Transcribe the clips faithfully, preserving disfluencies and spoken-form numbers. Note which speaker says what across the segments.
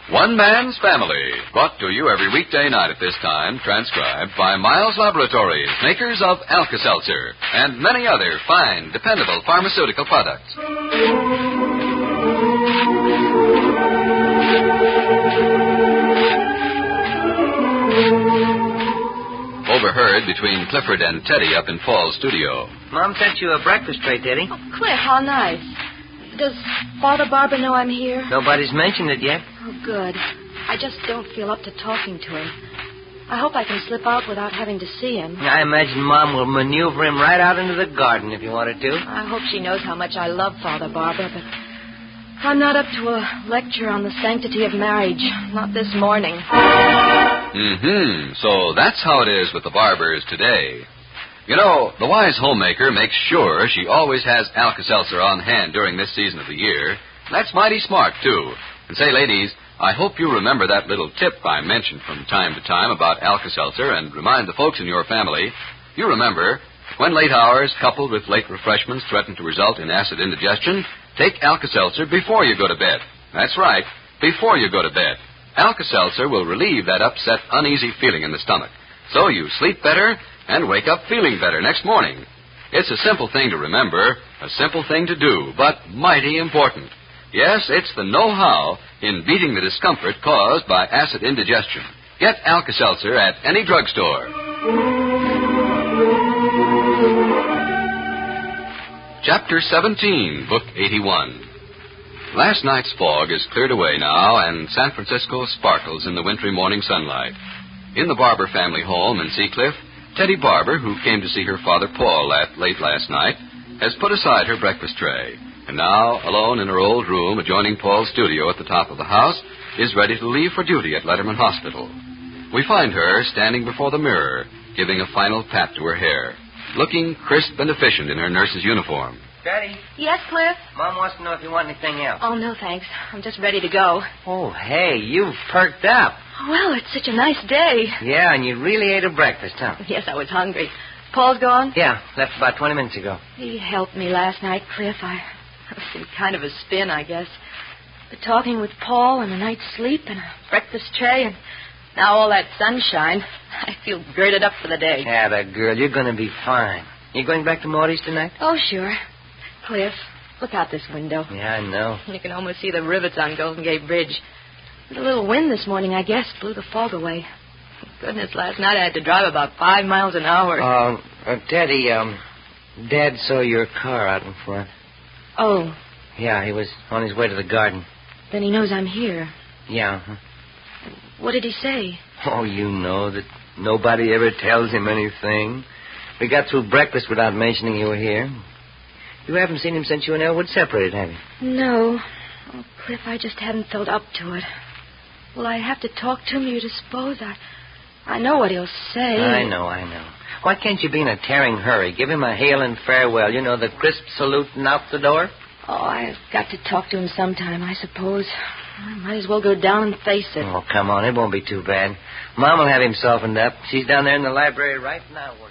Speaker 1: One Man's Family, brought to you every weekday night at this time, transcribed by Miles Laboratories, makers of Alka-Seltzer, and many other fine, dependable pharmaceutical products. Overheard between Clifford and Teddy up in Paul's studio.
Speaker 2: Mom sent you a breakfast tray, Teddy.
Speaker 3: Oh, Cliff, how nice. Does Father Barber know I'm here?
Speaker 2: Nobody's mentioned it yet.
Speaker 3: Oh, good. I just don't feel up to talking to him. I hope I can slip out without having to see him.
Speaker 2: I imagine Mom will maneuver him right out into the garden if you wanted to.
Speaker 3: I hope she knows how much I love Father Barber, but I'm not up to a lecture on the sanctity of marriage. Not this morning.
Speaker 1: Mm-hmm. So that's how it is with the Barbers today. You know, the wise homemaker makes sure she always has Alka-Seltzer on hand during this season of the year. That's mighty smart, too. And say, ladies, I hope you remember that little tip I mentioned from time to time about Alka-Seltzer and remind the folks in your family. You remember, when late hours coupled with late refreshments threaten to result in acid indigestion, take Alka-Seltzer before you go to bed. That's right, before you go to bed. Alka-Seltzer will relieve that upset, uneasy feeling in the stomach. So you sleep better and wake up feeling better next morning. It's a simple thing to remember, a simple thing to do, but mighty important. Yes, it's the know-how in beating the discomfort caused by acid indigestion. Get Alka-Seltzer at any drugstore. Chapter seventeen, Book eighty-one. Last night's fog is cleared away now, and San Francisco sparkles in the wintry morning sunlight. In the Barber family home in Seacliff, Teddy Barber, who came to see her father Paul late last night, has put aside her breakfast tray, and now, alone in her old room adjoining Paul's studio at the top of the house, is ready to leave for duty at Letterman Hospital. We find her standing before the mirror, giving a final pat to her hair, looking crisp and efficient in her nurse's uniform.
Speaker 2: Daddy?
Speaker 3: Yes, Cliff?
Speaker 2: Mom wants to know if you want anything else.
Speaker 3: Oh, no, thanks. I'm just ready to go.
Speaker 2: Oh, hey, you've perked up.
Speaker 3: Well, it's such a nice day.
Speaker 2: Yeah, and you really ate a breakfast, huh?
Speaker 3: Yes, I was hungry. Paul's gone?
Speaker 2: Yeah, left about twenty minutes ago.
Speaker 3: He helped me last night, Cliff. I, I was in kind of a spin, I guess. But talking with Paul and a night's sleep and a breakfast tray and now all that sunshine, I feel girded up for the day.
Speaker 2: Yeah, that girl, you're going to be fine. You going back to Morty's tonight?
Speaker 3: Oh, sure. Cliff, look out this window.
Speaker 2: Yeah, I know.
Speaker 3: You can almost see the rivets on Golden Gate Bridge. A little wind this morning, I guess, blew the fog away. Goodness, last night I had to drive about five miles an hour.
Speaker 2: Uh, uh Daddy, um, Dad saw your car out in front.
Speaker 3: Oh.
Speaker 2: Yeah, he was on his way to the garden.
Speaker 3: Then he knows I'm here.
Speaker 2: Yeah. Huh?
Speaker 3: What did he say?
Speaker 2: Oh, you know that nobody ever tells him anything. We got through breakfast without mentioning you were here. You haven't seen him since you and Elwood separated, have you?
Speaker 3: No. Oh, Cliff, I just hadn't felt up to it. Will I have to talk to him, you suppose? I, I know what he'll say.
Speaker 2: I know, I know. Why can't you be in a tearing hurry? Give him a hail and farewell. You know, the crisp salute and out the door?
Speaker 3: Oh, I've got to talk to him sometime, I suppose. I might as well go down and face it.
Speaker 2: Oh, come on. It won't be too bad. Mom will have him softened up. She's down there in the library right now working.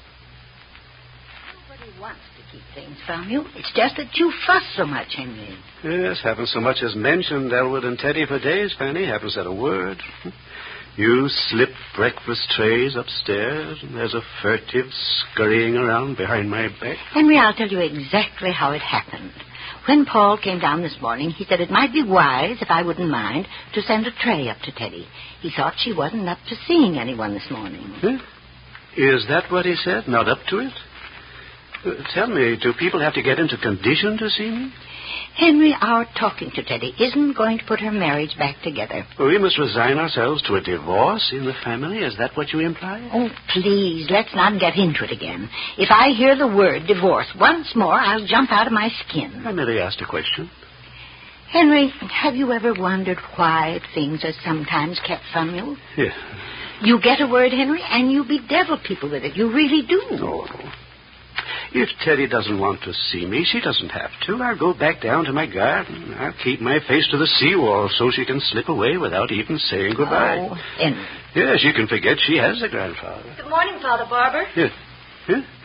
Speaker 4: Nobody wants to keep things from you. It's just that you fuss so much, Henry.
Speaker 5: Yes, haven't so much as mentioned Elwood and Teddy for days, Fanny. Haven't said a word. You slip breakfast trays upstairs, and there's a furtive scurrying around behind my back.
Speaker 4: Henry, I'll tell you exactly how it happened. When Paul came down this morning, he said it might be wise, if I wouldn't mind, to send a tray up to Teddy. He thought she wasn't up to seeing anyone this morning.
Speaker 5: Huh? Is that what he said? Not up to it? Uh, tell me, do people have to get into condition to see me?
Speaker 4: Henry, our talking to Teddy isn't going to put her marriage back together.
Speaker 5: Well, we must resign ourselves to a divorce in the family. Is that what you imply?
Speaker 4: Oh, please, let's not get into it again. If I hear the word divorce once more, I'll jump out of my skin.
Speaker 5: I merely asked a question.
Speaker 4: Henry, have you ever wondered why things are sometimes kept from you?
Speaker 5: Yeah.
Speaker 4: You get a word, Henry, and you bedevil people with it. You really do.
Speaker 5: Oh. If Teddy doesn't want to see me, she doesn't have to. I'll go back down to my garden. I'll keep my face to the seawall so she can slip away without even saying goodbye.
Speaker 4: Oh, Henry.
Speaker 5: Yes, you can forget she has a grandfather.
Speaker 3: Good morning, Father Barber.
Speaker 5: Yes. Huh?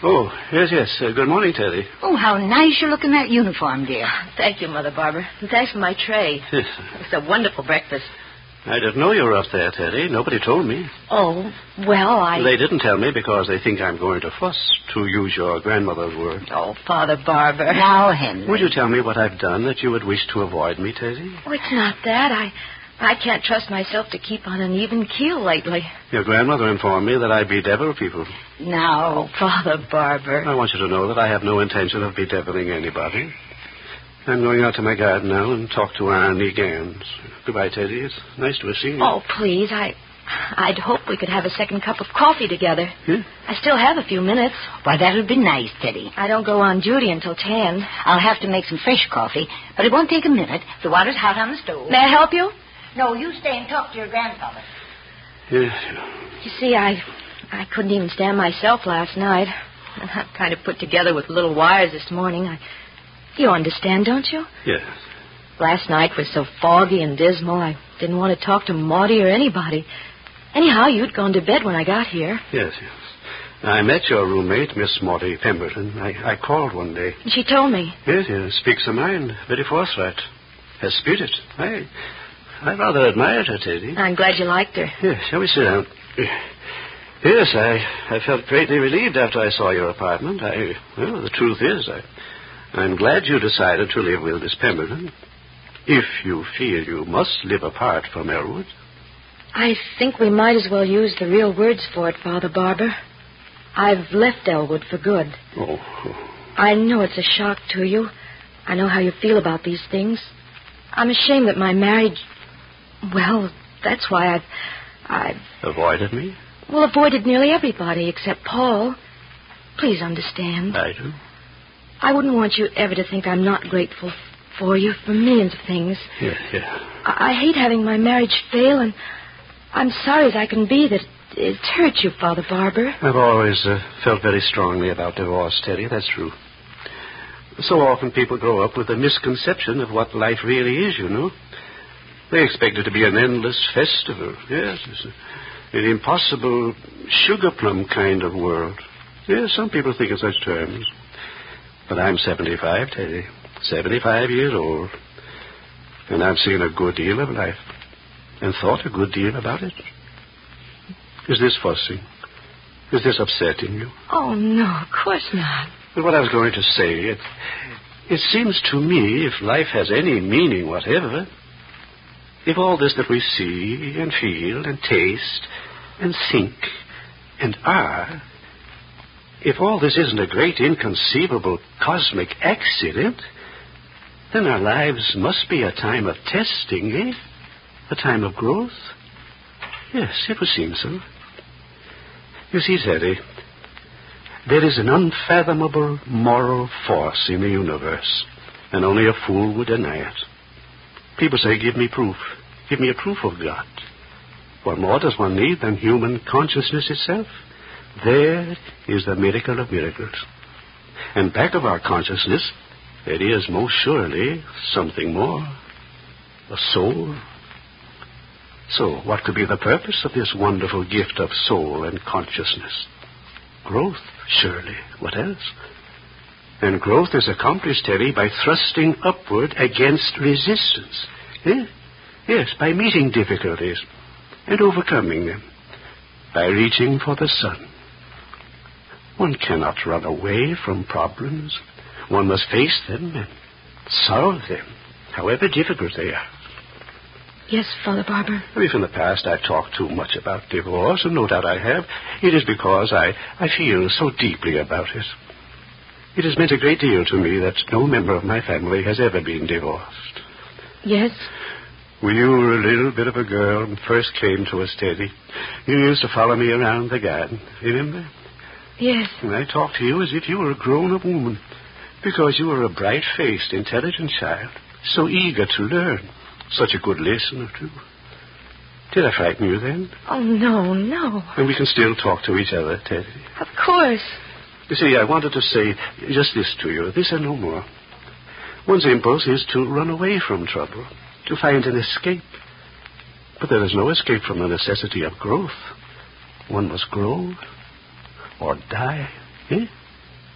Speaker 5: Oh, yes, yes. Uh, good morning, Teddy.
Speaker 4: Oh, how nice you look in that uniform, dear.
Speaker 3: Thank you, Mother Barbara. And thanks for my tray.
Speaker 5: Yes.
Speaker 3: It's a wonderful breakfast.
Speaker 5: I didn't know you were up there, Teddy. Nobody told me.
Speaker 3: Oh, well, I...
Speaker 5: They didn't tell me because they think I'm going to fuss, to use your grandmother's word.
Speaker 3: Oh, Father Barber.
Speaker 4: Now, Henry.
Speaker 5: Would you tell me what I've done that you would wish to avoid me, Teddy?
Speaker 3: Oh, it's not that. I... I can't trust myself to keep on an even keel lately.
Speaker 5: Your grandmother informed me that I bedevil people.
Speaker 4: Now.
Speaker 3: Oh, Father Barber.
Speaker 5: I want you to know that I have no intention of bedeviling anybody. I'm going out to my garden now and talk to Arnie Gans. Goodbye, Teddy. It's nice to have seen you.
Speaker 3: Oh, please. I... I'd hope we could have a second cup of coffee together.
Speaker 5: Yeah?
Speaker 3: I still have a few minutes.
Speaker 4: Why, that would be nice, Teddy.
Speaker 3: I don't go on duty until ten.
Speaker 4: I'll have to make some fresh coffee, but it won't take a minute. The water's hot on the stove.
Speaker 3: May I help you?
Speaker 4: No, you stay and talk to your grandfather.
Speaker 5: Yes.
Speaker 3: You see, I I couldn't even stand myself last night. I'm kind of put together with little wires this morning. I, you understand, don't you?
Speaker 5: Yes.
Speaker 3: Last night was so foggy and dismal, I didn't want to talk to Maudie or anybody. Anyhow, you'd gone to bed when I got here.
Speaker 5: Yes, yes. I met your roommate, Miss Maudie Pemberton. I, I called one day.
Speaker 3: She told me.
Speaker 5: Yes, yes. Speaks her mind. Very forthright. Has spirit. I... I rather admired her, Teddy.
Speaker 3: I'm glad you liked her.
Speaker 5: Yes, shall we sit down? Yes, I, I felt greatly relieved after I saw your apartment. I, well, the truth is, I, I'm glad you decided to live with Miss Pemberton. If you feel you must live apart from Elwood.
Speaker 3: I think we might as well use the real words for it, Father Barber. I've left Elwood for good.
Speaker 5: Oh.
Speaker 3: I know it's a shock to you. I know how you feel about these things. I'm ashamed that my marriage... Well, that's why I've... I've...
Speaker 5: Avoided me?
Speaker 3: Well, avoided nearly everybody except Paul. Please understand.
Speaker 5: I do.
Speaker 3: I wouldn't want you ever to think I'm not grateful for you for millions of things.
Speaker 5: Yeah, yeah.
Speaker 3: I, I hate having my marriage fail, and I'm sorry as I can be that it's hurt you, Father Barber.
Speaker 5: I've always uh, felt very strongly about divorce, Teddy. That's true. So often people grow up with a misconception of what life really is, you know. They expect it to be an endless festival. Yes, it's a, an impossible sugar plum kind of world. Yes, some people think in such terms. But I'm seventy-five, Teddy. seventy-five years old. And I've seen a good deal of life. And thought a good deal about it. Is this fussing? Is this upsetting you?
Speaker 3: Oh, no, of course not.
Speaker 5: But what I was going to say, it, it seems to me if life has any meaning whatever... If all this that we see and feel and taste and think and are, if all this isn't a great inconceivable cosmic accident, then our lives must be a time of testing, eh? A time of growth? Yes, it would seem so. You see, Teddy, there is an unfathomable moral force in the universe, and only a fool would deny it. People say, give me proof. Give me a proof of God. What more does one need than human consciousness itself? There is the miracle of miracles. And back of our consciousness, there is most surely something more. A soul. So, what could be the purpose of this wonderful gift of soul and consciousness? Growth, surely. What else? And growth is accomplished, Terry, by thrusting upward against resistance. Eh? Yes, by meeting difficulties and overcoming them. By reaching for the sun. One cannot run away from problems. One must face them and solve them, however difficult they are.
Speaker 3: Yes, Father Barber.
Speaker 5: If in the past I've talked too much about divorce, and no doubt I have, it is because I, I feel so deeply about it. It has meant a great deal to me that no member of my family has ever been divorced.
Speaker 3: Yes?
Speaker 5: When you were a little bit of a girl and first came to us, Teddy, you used to follow me around the garden. Remember?
Speaker 3: Yes.
Speaker 5: And I talked to you as if you were a grown-up woman, because you were a bright-faced, intelligent child, so eager to learn, such a good listener, too. Did I frighten you then?
Speaker 3: Oh, no, no.
Speaker 5: And we can still talk to each other, Teddy.
Speaker 3: Of course.
Speaker 5: You see, I wanted to say just this to you, this and no more. One's impulse is to run away from trouble, to find an escape. But there is no escape from the necessity of growth. One must grow or die, eh?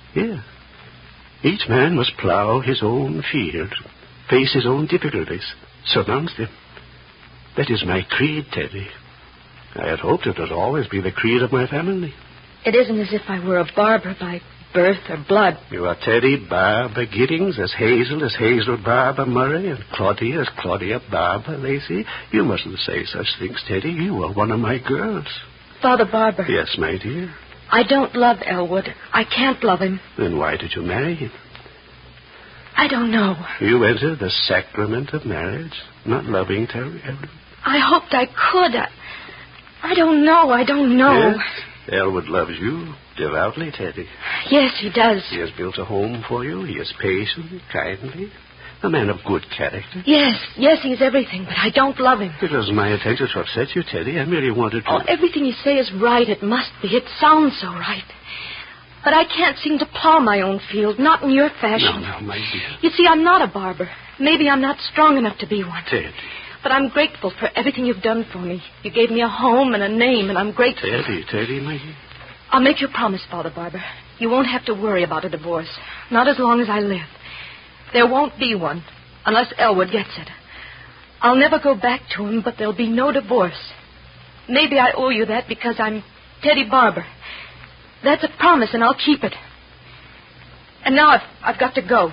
Speaker 5: Yeah. Each man must plow his own field, face his own difficulties, surmount them. That is my creed, Teddy. I had hoped it would always be the creed of my family.
Speaker 3: It isn't as if I were a barber by birth or blood.
Speaker 5: You are Teddy Barber Giddings, as Hazel as Hazel Barber Murray, and Claudia as Claudia Barber Lacey. You mustn't say such things, Teddy. You are one of my girls.
Speaker 3: Father Barber.
Speaker 5: Yes, my dear.
Speaker 3: I don't love Elwood. I can't love him.
Speaker 5: Then why did you marry him?
Speaker 3: I don't know.
Speaker 5: You entered the sacrament of marriage, not loving Terry Elwood.
Speaker 3: I hoped I could. I, I don't know. I don't know.
Speaker 5: Yes, Elwood loves you devoutly, Teddy.
Speaker 3: Yes, he does.
Speaker 5: He has built a home for you. He is patient, kindly, a man of good character.
Speaker 3: Yes, yes, he's everything, but I don't love him.
Speaker 5: It wasn't my intention to upset you, Teddy. I merely wanted to...
Speaker 3: Oh, everything you say is right. It must be. It sounds so right. But I can't seem to plow my own field, not in your fashion.
Speaker 5: No, no, my dear.
Speaker 3: You see, I'm not a barber. Maybe I'm not strong enough to be one.
Speaker 5: Teddy.
Speaker 3: But I'm grateful for everything you've done for me. You gave me a home and a name, and I'm grateful.
Speaker 5: Teddy, Teddy, my dear.
Speaker 3: I'll make you a promise, Father Barber. You won't have to worry about a divorce. Not as long as I live. There won't be one, unless Elwood gets it. I'll never go back to him, but there'll be no divorce. Maybe I owe you that because I'm Teddy Barber. That's a promise, and I'll keep it. And now I've, I've got to go.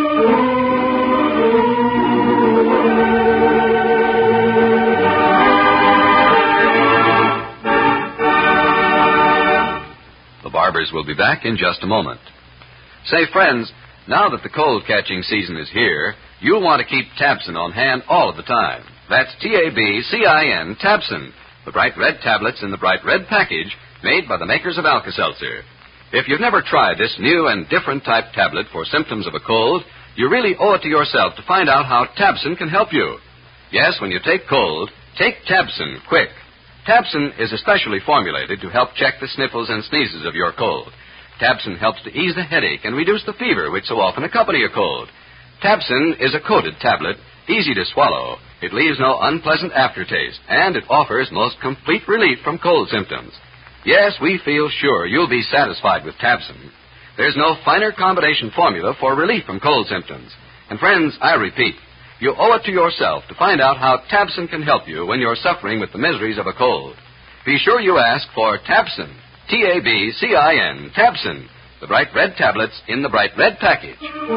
Speaker 1: The Barbers will be back in just a moment. Say, friends, now that the cold-catching season is here, you'll want to keep Tabson on hand all of the time. That's T A B C I N, Tabson, the bright red tablets in the bright red package made by the makers of Alka-Seltzer. If you've never tried this new and different type tablet for symptoms of a cold, you really owe it to yourself to find out how Tabson can help you. Yes, when you take cold, take Tabson quick. Tabson is especially formulated to help check the sniffles and sneezes of your cold. Tabson helps to ease the headache and reduce the fever which so often accompany a cold. Tabson is a coated tablet, easy to swallow. It leaves no unpleasant aftertaste, and it offers most complete relief from cold symptoms. Yes, we feel sure you'll be satisfied with Tabson. There's no finer combination formula for relief from cold symptoms. And friends, I repeat, you owe it to yourself to find out how Tabson can help you when you're suffering with the miseries of a cold. Be sure you ask for Tabson, T A B C I N, Tabson, the bright red tablets in the bright red package.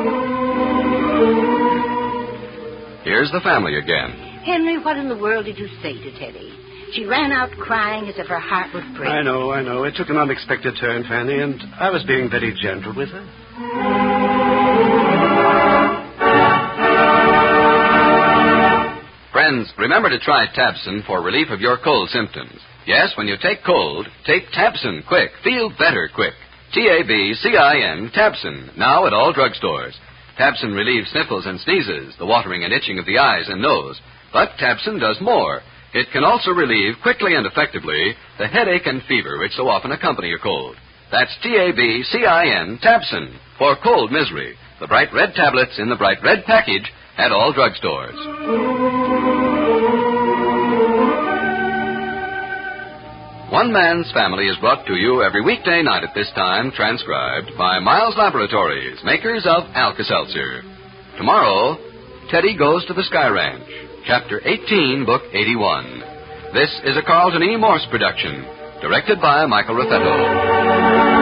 Speaker 1: Here's the family again.
Speaker 4: Henry, what in the world did you say to Teddy? She ran out crying as if her heart would break.
Speaker 5: I know, I know. It took an unexpected turn, Fanny, and I was being very gentle with her.
Speaker 1: Friends, remember to try Tabson for relief of your cold symptoms. Yes, when you take cold, take Tabson quick. Feel better quick. T A B C I N, Tabson, now at all drugstores. Tabson relieves sniffles and sneezes, the watering and itching of the eyes and nose. But Tabson does more. It can also relieve quickly and effectively the headache and fever which so often accompany a cold. That's T A B C I N, Tabson, for cold misery. The bright red tablets in the bright red package at all drugstores. One Man's Family is brought to you every weekday night at this time, transcribed by Miles Laboratories, makers of Alka-Seltzer. Tomorrow, Teddy Goes to the Sky Ranch, Chapter eighteen, Book eighty-one. This is a Carlton E. Morse production, directed by Michael Raffetto.